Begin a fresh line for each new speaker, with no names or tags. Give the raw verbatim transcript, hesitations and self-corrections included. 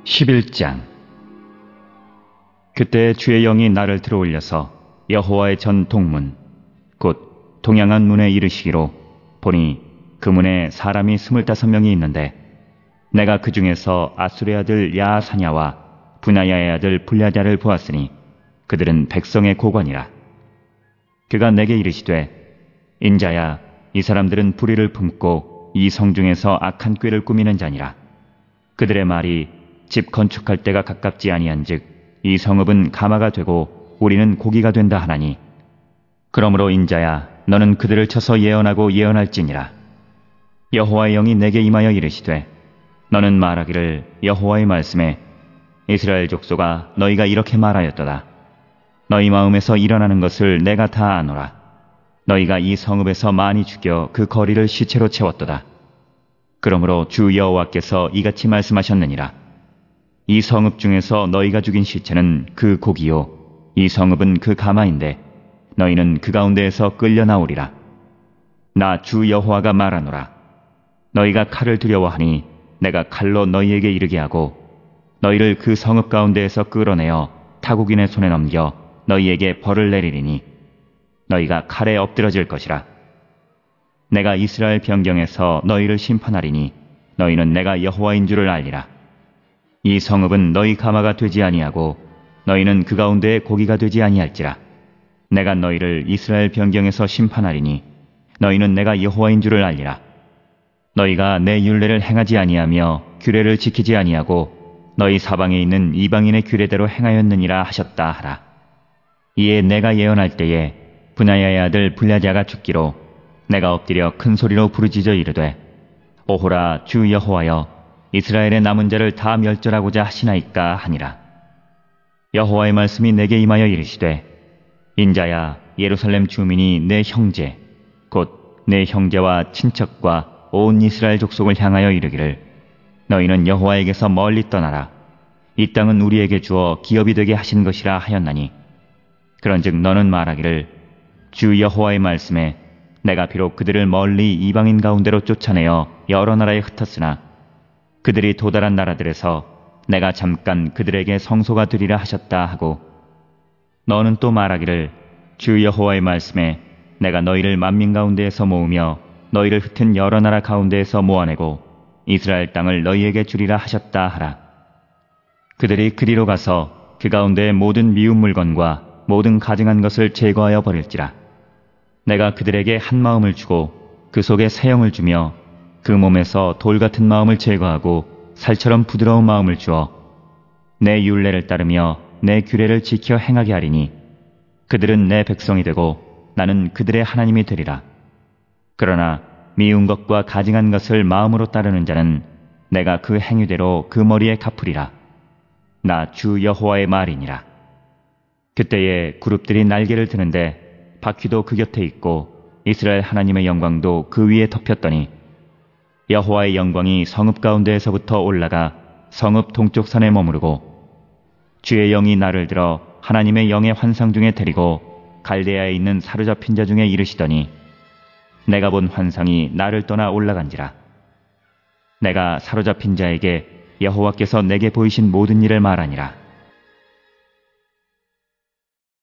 십일 장. 그때 주의 영이 나를 들어올려서 여호와의 전 동문 곧 동양한 문에 이르시기로, 보니 그 문에 사람이 스물다섯 명이 있는데, 내가 그 중에서 아수르의 아들 야아사냐와 분하야의 아들 블랴랴를 보았으니 그들은 백성의 고관이라. 그가 내게 이르시되, 인자야, 이 사람들은 불의를 품고 이 성 중에서 악한 꾀를 꾸미는 자니라. 그들의 말이 집 건축할 때가 가깝지 아니한즉 이 성읍은 가마가 되고 우리는 고기가 된다 하나니, 그러므로 인자야, 너는 그들을 쳐서 예언하고 예언할지니라. 여호와의 영이 내게 임하여 이르시되, 너는 말하기를, 여호와의 말씀에 이스라엘 족속아, 너희가 이렇게 말하였도다. 너희 마음에서 일어나는 것을 내가 다 아노라. 너희가 이 성읍에서 많이 죽여 그 거리를 시체로 채웠도다. 그러므로 주 여호와께서 이같이 말씀하셨느니라. 이 성읍 중에서 너희가 죽인 시체는 그 고기요, 이 성읍은 그 가마인데 너희는 그 가운데에서 끌려 나오리라. 나 주 여호와가 말하노라. 너희가 칼을 두려워하니 내가 칼로 너희에게 이르게 하고 너희를 그 성읍 가운데에서 끌어내어 타국인의 손에 넘겨 너희에게 벌을 내리리니 너희가 칼에 엎드러질 것이라. 내가 이스라엘 변경에서 너희를 심판하리니 너희는 내가 여호와인 줄을 알리라. 이 성읍은 너희 가마가 되지 아니하고 너희는 그 가운데에 고기가 되지 아니할지라. 내가 너희를 이스라엘 변경에서 심판하리니 너희는 내가 여호와인 줄을 알리라. 너희가 내 율례를 행하지 아니하며 규례를 지키지 아니하고 너희 사방에 있는 이방인의 규례대로 행하였느니라 하셨다 하라. 이에 내가 예언할 때에 분하야의 아들 블랴랴가 죽기로 내가 엎드려 큰 소리로 부르짖어 이르되, 오호라, 주 여호와여, 이스라엘의 남은 자를 다 멸절하고자 하시나이까 하니라. 여호와의 말씀이 내게 임하여 이르시되, 인자야, 예루살렘 주민이 내 형제 곧 내 형제와 친척과 온 이스라엘 족속을 향하여 이르기를, 너희는 여호와에게서 멀리 떠나라. 이 땅은 우리에게 주어 기업이 되게 하신 것이라 하였나니, 그런즉 너는 말하기를, 주 여호와의 말씀에 내가 비록 그들을 멀리 이방인 가운데로 쫓아내어 여러 나라에 흩었으나 그들이 도달한 나라들에서 내가 잠깐 그들에게 성소가 되리라 하셨다 하고, 너는 또 말하기를, 주 여호와의 말씀에 내가 너희를 만민 가운데에서 모으며 너희를 흩은 여러 나라 가운데에서 모아내고 이스라엘 땅을 너희에게 주리라 하셨다 하라. 그들이 그리로 가서 그 가운데의 모든 미운 물건과 모든 가증한 것을 제거하여 버릴지라. 내가 그들에게 한 마음을 주고 그 속에 새 영을 주며 그 몸에서 돌 같은 마음을 제거하고 살처럼 부드러운 마음을 주어 내 율례를 따르며 내 규례를 지켜 행하게 하리니, 그들은 내 백성이 되고 나는 그들의 하나님이 되리라. 그러나 미운 것과 가증한 것을 마음으로 따르는 자는 내가 그 행위대로 그 머리에 갚으리라. 나 주 여호와의 말이니라. 그때에 그룹들이 날개를 드는데 바퀴도 그 곁에 있고 이스라엘 하나님의 영광도 그 위에 덮였더니, 여호와의 영광이 성읍 가운데에서부터 올라가 성읍 동쪽 산에 머무르고, 주의 영이 나를 들어 하나님의 영의 환상 중에 데리고 갈대아에 있는 사로잡힌 자 중에 이르시더니, 내가 본 환상이 나를 떠나 올라간지라. 내가 사로잡힌 자에게 여호와께서 내게 보이신 모든 일을 말하니라.